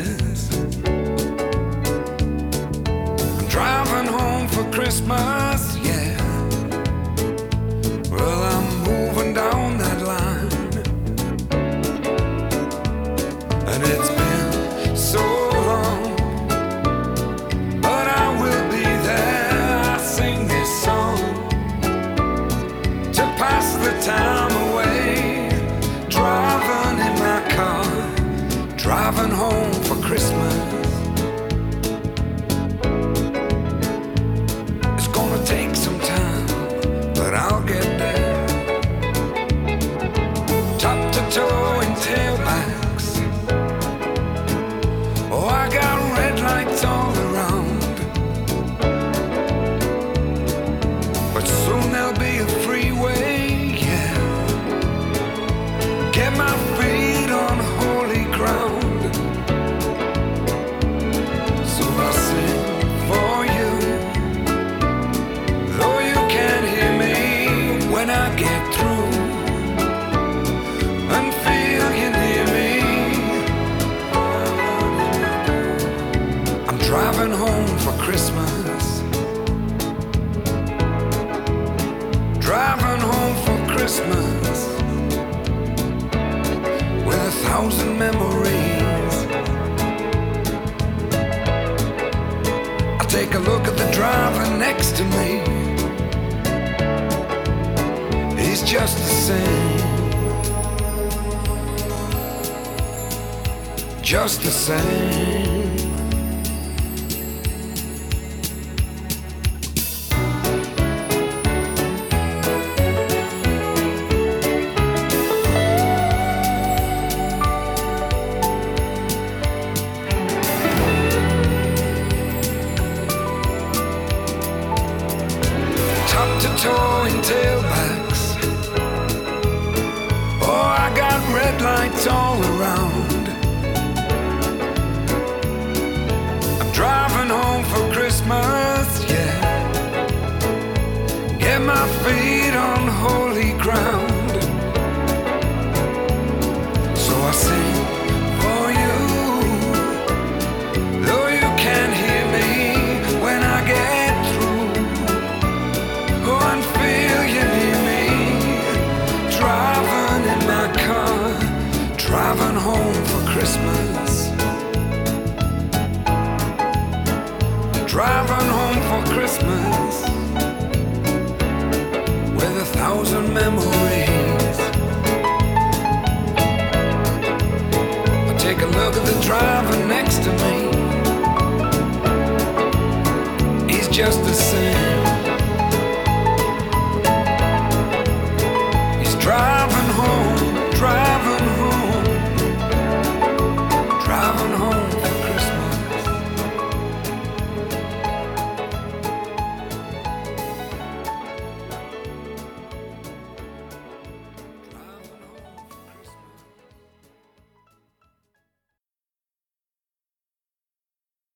yes. I'm driving home for Christmas, yeah. Well, I'm moving down that line, and it's been so long, but I will be there. I sing this song to pass the time away, driving in my car, driving home for Christmas. It's gonna take some time, but I'll get there. Top to toe in tailbacks. Oh, I got red lights all around, but soon there'll be a freeway, yeah. Get my feet on holy ground. So I sing for you, though you can't hear me when I get through, and feel you near me. I'm driving home for Christmas, driving home for Christmas, with 1,000 memories. I take a look at the driver next to me. He's just the same, just the same. Top to toe in tailbacks. Oh, I got red lights all around. I'm driving home for Christmas, yeah. Get my feet on holy ground. So I sing for you, though you can't hear me when I get through. Go and feel you near me, driving in my car, driving home for Christmas, driving home for Christmas, with 1,000 memories. I take a look at the driver next to me. He's just the same,